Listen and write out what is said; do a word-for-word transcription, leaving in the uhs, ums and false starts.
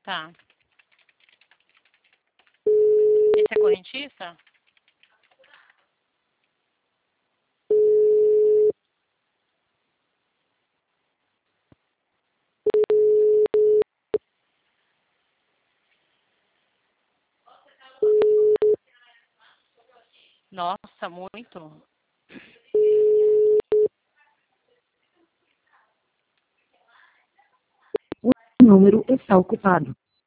Tá. Esse é correntista? Nossa, muito. O número está ocupado.